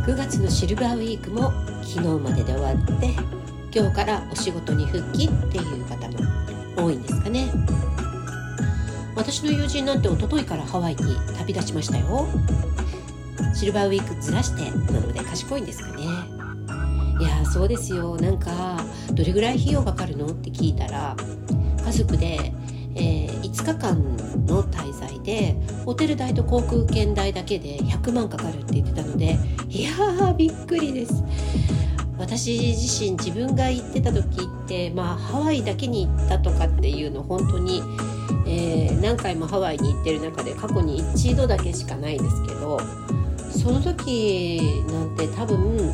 9月のシルバーウィークも昨日までで終わって今日からお仕事に復帰っていう方も多いんですかね。私の友人なんて一昨日からハワイに旅立ちましたよ。シルバーウィークずらしてなので賢いんですかね。いやそうですよ。なんかどれぐらい費用かかるのって聞いたら、家族で、5日間の滞在でホテル代と航空券代だけで100万かかるって言ってたので、いやーびっくりです。私自身自分が行ってた時って、ハワイだけに行ったとかっていうの本当に、何回もハワイに行ってる中で過去に一度だけしかないですけど、その時なんて多分、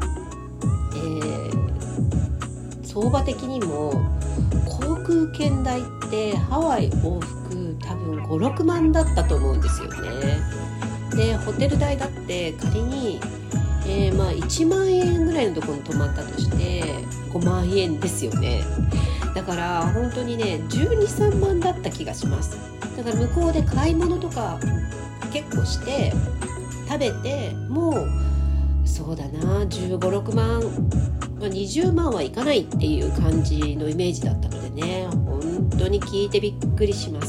相場的にも航空券代ってハワイ往復多分 5,6 万だったと思うんですよね。でホテル代だって仮に、1万円ぐらいのところに泊まったとして5万円ですよね。だから本当にね 12,3 万だった気がします。だから向こうで買い物とか結構して食べてもうそうだな15、6万、20万はいかないっていう感じのイメージだったのでね、本当に聞いてびっくりします。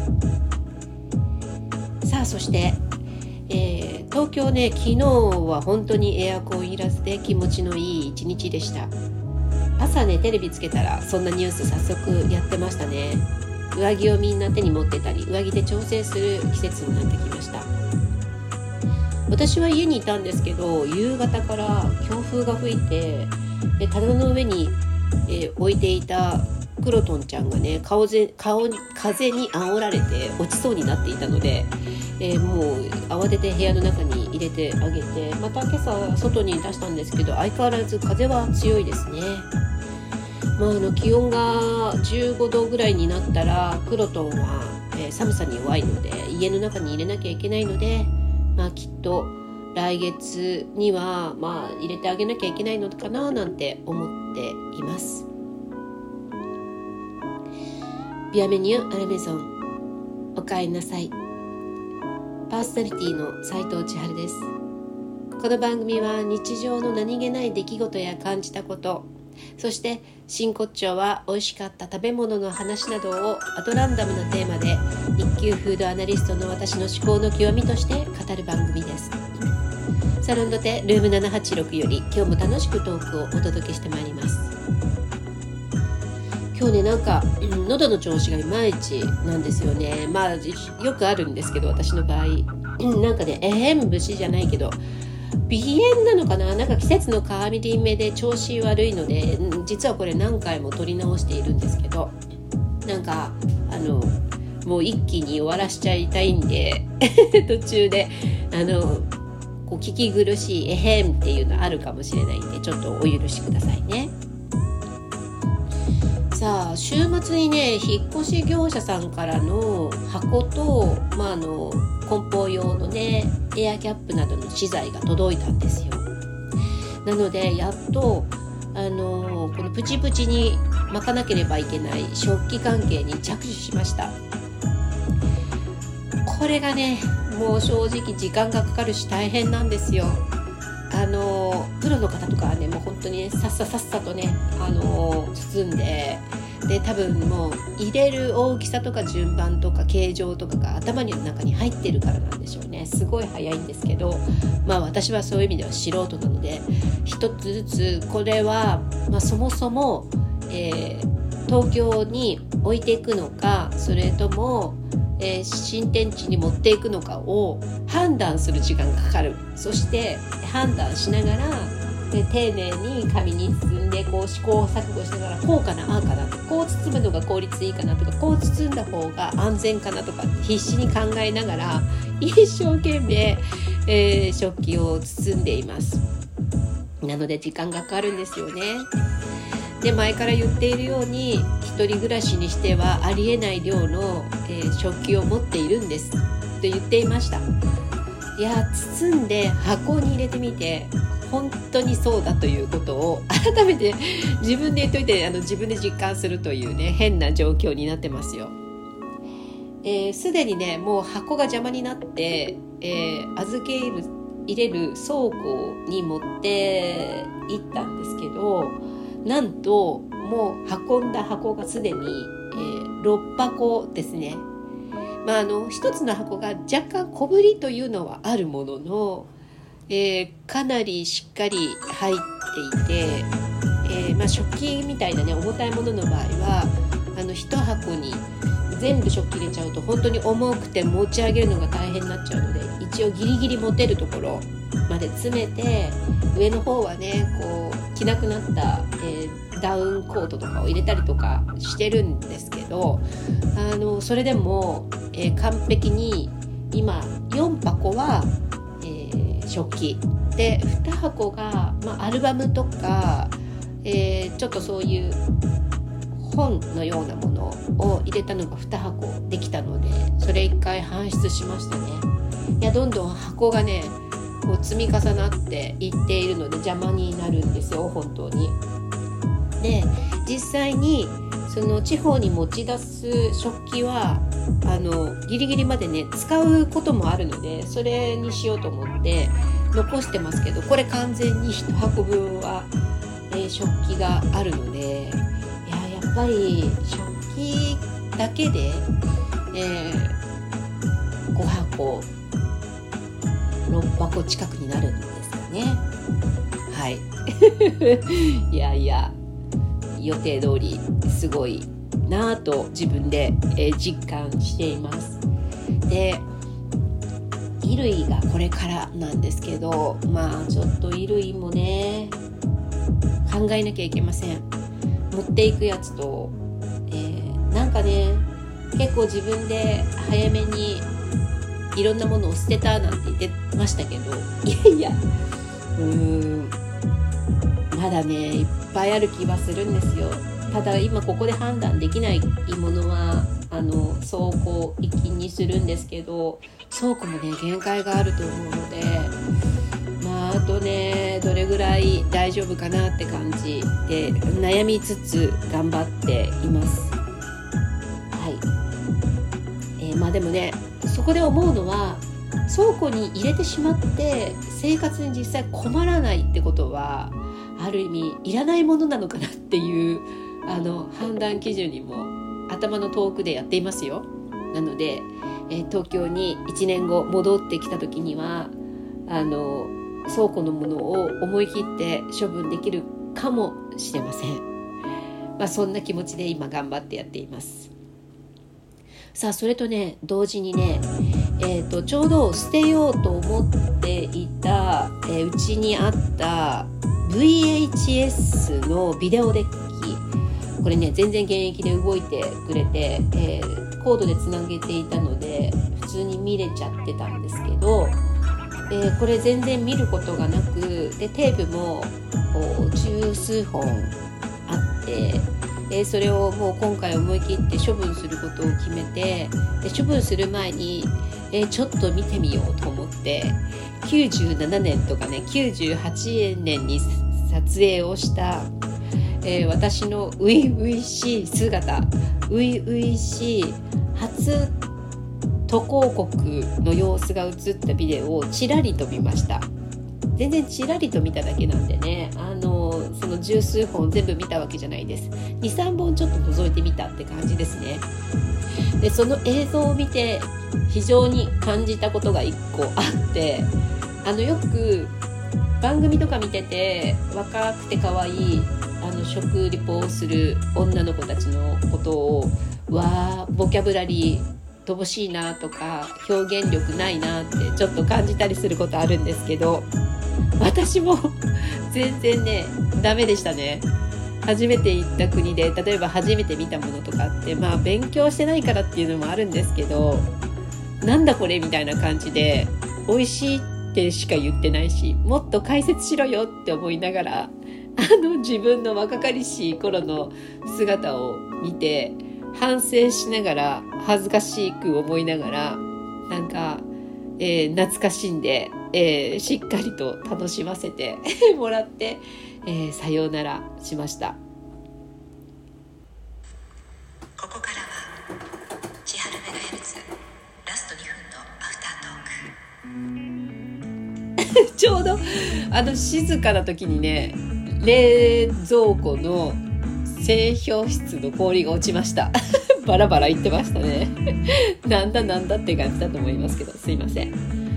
さあそして、東京ね、昨日は本当にエアコンいらずで気持ちのいい一日でした。朝ねテレビつけたらそんなニュース早速やってましたね。上着をみんな手に持ってたり上着で調整する季節になってきました。私は家にいたんですけど、夕方から強風が吹いて棚の上に、置いていたクロトンちゃんがね風に煽られて落ちそうになっていたので、もう慌てて部屋の中に入れてあげて、また今朝外に出したんですけど相変わらず風は強いですね。気温が15度ぐらいになったらクロトンは、寒さに弱いので家の中に入れなきゃいけないので、きっと来月には入れてあげなきゃいけないのかななんて思っています。ビアメニューアラメゾン、おかえりなさい。パーソナリティの斉藤千春です。この番組は日常の何気ない出来事や感じたこと、そして真骨頂は美味しかった食べ物の話などをアトランダムなテーマで一級フードアナリストの私の思考の極みとして語る番組です。サロンドテルーム786より今日も楽しくトークをお届けしてまいります。今日ねなんか喉の調子がいまいちなんですよね。よくあるんですけど私の場合なんかね節じゃないけど鼻炎なのかな、なんか季節の変わり目で調子悪いので実はこれ何回も撮り直しているんですけど、なんかもう一気に終わらしちゃいたいんで途中でこう聞き苦しいっていうのあるかもしれないんでちょっとお許しくださいね。さあ週末にね引っ越し業者さんからの箱と、梱包用のねエアキャップなどの資材が届いたんですよ。なのでやっとこのプチプチに巻かなければいけない食器関係に着手しました。これがねもう正直時間がかかるし大変なんですよ。プロの方とかはねもう本当に、さっさとね包んで多分もう入れる大きさとか順番とか形状とかが頭の中に入ってるからなんでしょうね。すごい早いんですけど、私はそういう意味では素人なので一つずつこれは、そもそも、東京に置いていくのかそれとも、新天地に持っていくのかを判断する時間がかかる。そして判断しながら丁寧に紙に包んでこう試行錯誤しながらこうかなああかなとか、こう包むのが効率いいかなとか、こう包んだ方が安全かなとか必死に考えながら一生懸命、食器を包んでいます。なので時間がかかるんですよね。で前から言っているように一人暮らしにしてはありえない量の、食器を持っているんですと言っていました。いや包んで箱に入れてみて本当にそうだということを改めて自分で言っといて自分で実感するというね変な状況になってますよ。すでにねもう箱が邪魔になって預ける入れる倉庫に持って行ったんですけど、なんともう運んだ箱がすでに、6箱ですね。一つの箱が若干小ぶりというのはあるものの、かなりしっかり入っていて、食器みたいなね重たいものの場合は1箱に全部食器入れちゃうと本当に重くて持ち上げるのが大変になっちゃうので、一応ギリギリ持てるところまで詰めて、上の方はねこう着なくなった、ダウンコートとかを入れたりとかしてるんですけど、それでも、完璧に今4箱は、食器で2箱が、アルバムとか、ちょっとそういう本のようなものを入れたのが2箱できたので、それ1回搬出しましたね。いやどんどん箱がねこう積み重なっていっているので邪魔になるんですよ本当に。で実際にその地方に持ち出す食器はギリギリまでね使うこともあるので、それにしようと思って残してますけど、これ完全に1箱分は、食器があるので、やっぱり食器だけで、5箱6箱近くになるんですかね。はいいや予定通りすごいなぁと自分で、実感しています。で衣類がこれからなんですけど、ちょっと衣類もね考えなきゃいけません。持っていくやつと、なんかね結構自分で早めにいろんなものを捨てたなんて言ってましたけど、まだねいっぱいある気はするんですよ。ただ今ここで判断できないものは倉庫行きにするんですけど、倉庫もね限界があると思うので、あとねどれぐらい大丈夫かなって感じで悩みつつ頑張っています。でもねそこで思うのは、倉庫に入れてしまって生活に実際困らないってことはある意味いらないものなのかなっていう判断基準にも頭の遠くでやっていますよ。なので、東京に1年後戻ってきた時には倉庫のものを思い切って処分できるかもしれません。そんな気持ちで今頑張ってやっています。さあそれとね同時にね、ちょうど捨てようと思っていた、うちにあった VHS のビデオデッキ、これね全然現役で動いてくれて、コードでつなげていたので普通に見れちゃってたんですけど、これ全然見ることがなく、でテープも十数本あって、それをもう今回思い切って処分することを決めて、で処分する前に、ちょっと見てみようと思って97年とかね98年に撮影をした、私の初々しい姿、初々しい初渡航国の様子が映ったビデオをちらりと見ました。全然ちらりと見ただけなんでね、その十数本全部見たわけじゃないです。 2,3 本ちょっと覗いてみたって感じですね。でその映像を見て非常に感じたことが1個あって、よく番組とか見てて若くて可愛い食リポをする女の子たちのことをボキャブラリー乏しいなとか表現力ないなってちょっと感じたりすることあるんですけど、私も全然ねダメでしたね。初めて行った国で例えば初めて見たものとかって勉強してないからっていうのもあるんですけど、なんだこれみたいな感じで美味しいってしか言ってないし、もっと解説しろよって思いながら自分の若かりしい頃の姿を見て反省しながら恥ずかしく思いながらなんか、懐かしんで、しっかりと楽しませてもらって、さようならしました。 ここからは千春メガヘルツラスト2分のアフタートちょうど静かな時にね、冷蔵庫の製氷室の氷が落ちましたバラバラ言ってましたねなんだって感じだと思いますけど、すいません。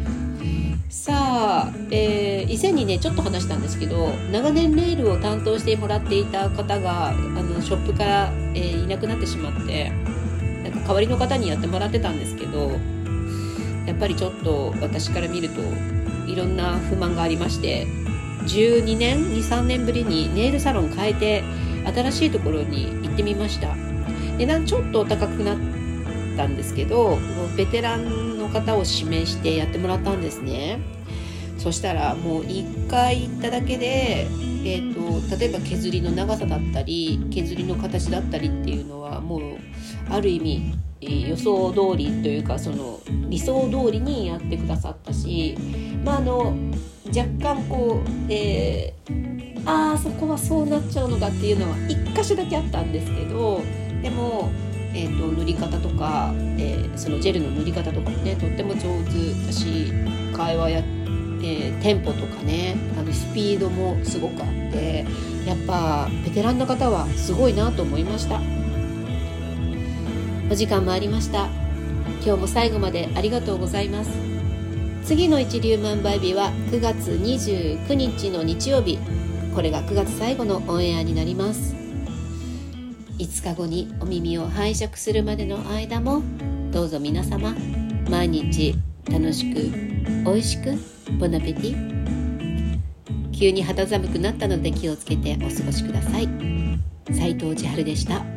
さあ、以前にねちょっと話したんですけど、長年ネイルを担当してもらっていた方がショップから、いなくなってしまって、なんか代わりの方にやってもらってたんですけど、やっぱりちょっと私から見るといろんな不満がありまして、12年2、3年ぶりにネイルサロン変えて新しいところに行ってみました。値段ちょっとお高くなったんですけど、ベテランの方を指名してやってもらったんですね。そしたらもう1回行っただけで、例えば削りの長さだったり削りの形だったりっていうのはもうある意味予想通りというか、その理想通りにやってくださったし、若干こう、そこはそうなっちゃうのかっていうのは1箇所だけあったんですけど、でも、塗り方とか、そのジェルの塗り方とかもねとっても上手だし、会話や、テンポとかね、スピードもすごくあって、やっぱベテランの方はすごいなと思いました。お時間もありました。今日も最後までありがとうございます。次の一粒万倍日は9月29日の日曜日。これが9月最後のオンエアになります。5日後にお耳を拝借するまでの間も、どうぞ皆様毎日楽しく美味しくボナペティ。急に肌寒くなったので気をつけてお過ごしください。斉藤千春でした。